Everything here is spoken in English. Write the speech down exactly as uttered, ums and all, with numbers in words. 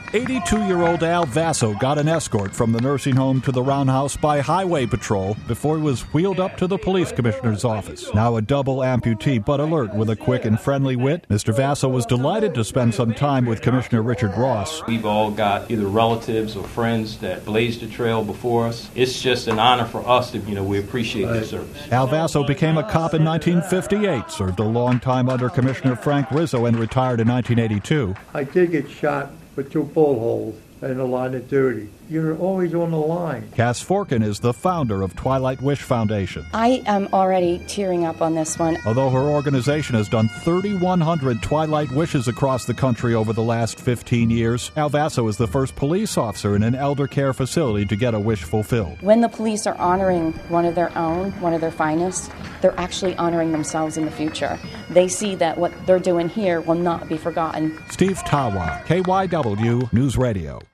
eighty-two-year-old Al Vaso got an escort from the nursing home to the roundhouse by highway patrol before he was wheeled up to the police commissioner's office. Now a double amputee, but alert with a quick and friendly wit, Mister Vaso was delighted to spend some time with Commissioner Richard Ross. We've all got either relatives or friends that blazed the trail before us. It's just an honor for us to, you know, we appreciate their service. Al Vaso became a cop in nineteen fifty-eight, served a long time under Commissioner Frank Rizzo, and retired in nineteen eighty-two. I did get shot with two bullet holes in the line of duty. You're always on the line. Cass Forkin is the founder of Twilight Wish Foundation. I am already tearing up on this one. Although her organization has done thirty-one hundred Twilight Wishes across the country over the last fifteen years, Al Vaso is the first police officer in an elder care facility to get a wish fulfilled. When the police are honoring one of their own, one of their finest, they're actually honoring themselves in the future. They see that what they're doing here will not be forgotten. Steve Tawa, K Y W News Radio.